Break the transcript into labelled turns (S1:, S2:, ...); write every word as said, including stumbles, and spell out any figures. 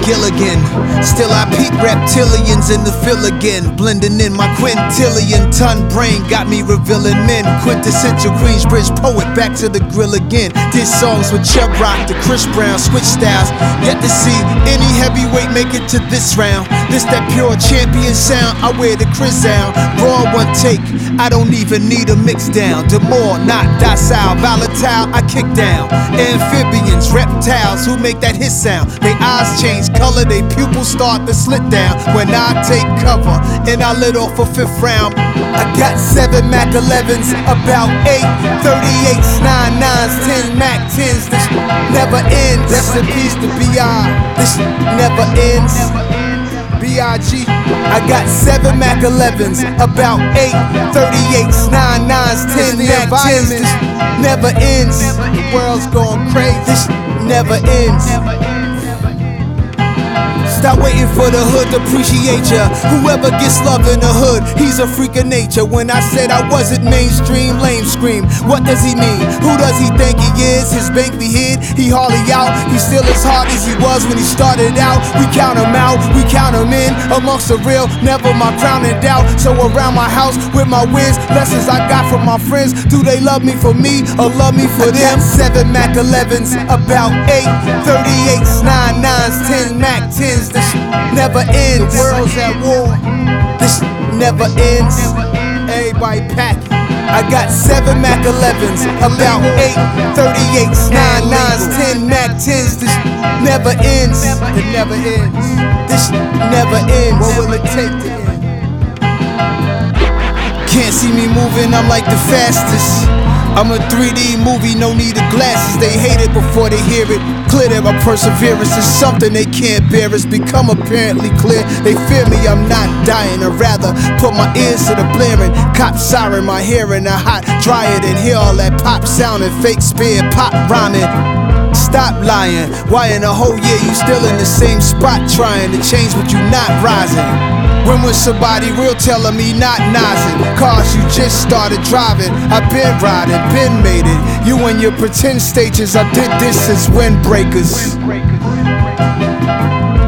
S1: Gilligan. Still I peep reptilians in the fill again. Blending in my quintillion ton brain got me revealing men. Quintessential Queensbridge poet, back to the grill again. Did songs with Chubb Rock to Chris Brown, switch styles. Yet to see any heavyweight make it to this round. This that pure champion sound, I wear the Chris out. Raw one take, I don't even need a mix down. Demore, not docile, volatile, I kick down. Amphibians, reptiles who make that hit sound. They eyes change color, they pupils start to slit down. When I take cover and I lit off a fifth round. I got seven Mac elevens, about eight thirty-eights, nine nines, ten Mac tens. This never ends. Rest in peace to B I. This never ends. B I G. I got seven Mac elevens, about eight thirty-eights, nine nines, ten Mac tens. This never ends. The world's going crazy. This never ends. Stop waiting for the hood to appreciate ya. Whoever gets love in the hood, he's a freak of nature. When I said I wasn't mainstream, lame scream. What does he mean? Who does he think he is? His bank be hid, he hardly out. He's still as hard as he was when he started out. We count him out, we count him in. Amongst the real, never my crown in doubt. So around my house with my wins, lessons I got from my friends. Do they love me for me or love me for them? Seven Mac elevens, about eight thirty-eights, nine nines, ten Mac tens. This never ends. The world's at war. This never ends. Everybody pack. I got seven Mac elevens, about eight thirty-eights, nine nines, ten Mac tens. This never ends. It never ends. This never ends. What will it take to end? Can't see me moving, I'm like the fastest. I'm a three D movie, no need of glasses. They hate it before they hear it. Clear that my perseverance is something they can't bear. It's become apparently clear. They fear me, I'm not dying. I'd rather put my ears to the blaring. Cop siren, my hair in a hot dryer. Than hear all that pop sounding, fake spear, pop rhyming. Stop lying. Why in a whole year you still in the same spot trying to change but you not rising? When was somebody real telling me not nozzing? Cars you just started driving. I've been riding, been made it. You and your pretend stages, I did this as windbreakers.